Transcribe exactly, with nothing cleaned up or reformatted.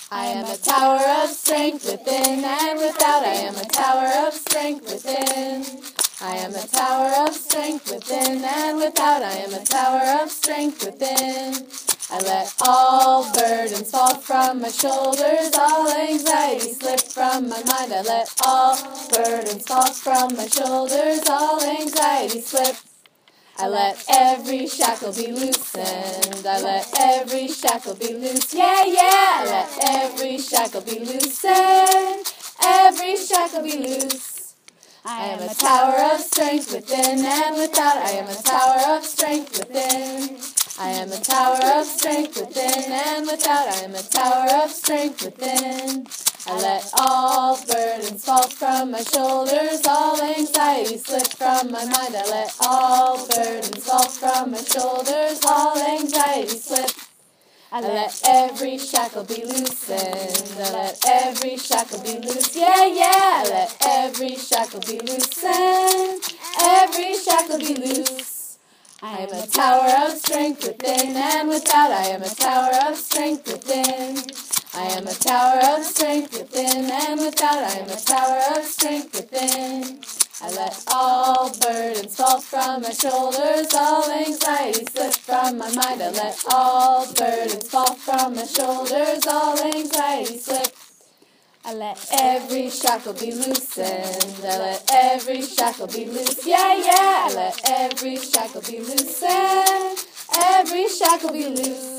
I am a tower of strength within and without. I am a tower of strength within. I am a tower of strength within and without. I am a tower of strength within. I let all burdens fall from my shoulders, all anxiety slip from my mind. I let all burdens fall from my shoulders, all anxiety slip. I let every shackle be loosened. I let every shackle be loose. Yeah, yeah. I let every shackle be loosened. Every shackle be loose. I am a tower of strength within and without. I am a tower of strength within. I am a tower of strength within and without. I am a tower of strength within. I let all burdens fall from my shoulders, all anxiety slip from my mind. I let all burdens fall from my shoulders, all anxiety slip. I let every shackle be loosened. I let every shackle be loose. Yeah, yeah. I let every shackle be loosened. Every shackle be loose. I am a tower of strength within and without. I am a tower of strength within. I am a tower of strength within and without. I am a tower of strength within. I let all burdens fall from my shoulders, all anxiety slip from my mind. I let all burdens fall from my shoulders, all anxiety slip. I let every shackle be loosened. I let every shackle be loose. Yeah, yeah. I let every shackle be loosened. Every shackle be loose.